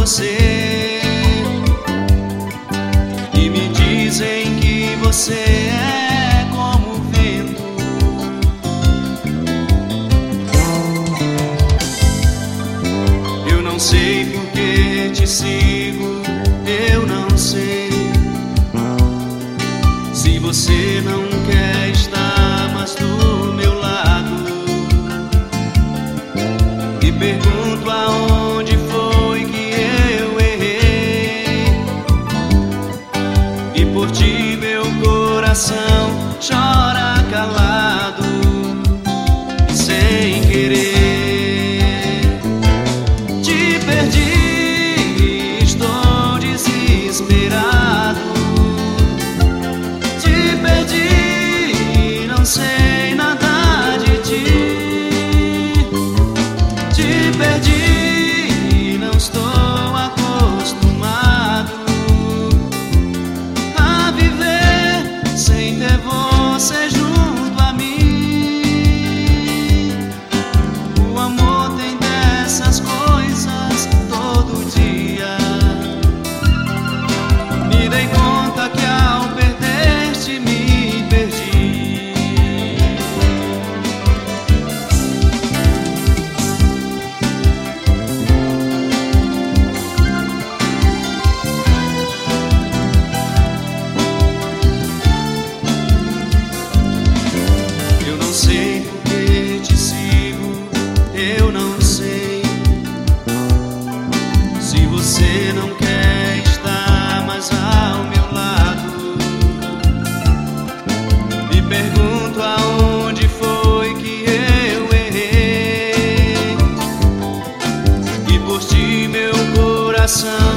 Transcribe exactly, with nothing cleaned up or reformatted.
você e me dizem que você é como o vento. Eu não sei por que te sigo, eu não sei. Se você não quer estar mais do meu lado, e pergunto aonde foi que eu errei, e por ti meu coração chora calado, sem querer. Te perdi, estou desesperado. Te perdi, não sei nada de ti. Te perdi, não estou acostumado a viver sem ter você junto a mim. O amor tem dessas coisas todo dia. Me dei conta que ao perder-te me perdi. Eu não sei por que te sigo, eu não sei. Se você não quer estar mais ao meu lado, me pergunto aonde foi que eu errei, e por ti meu coração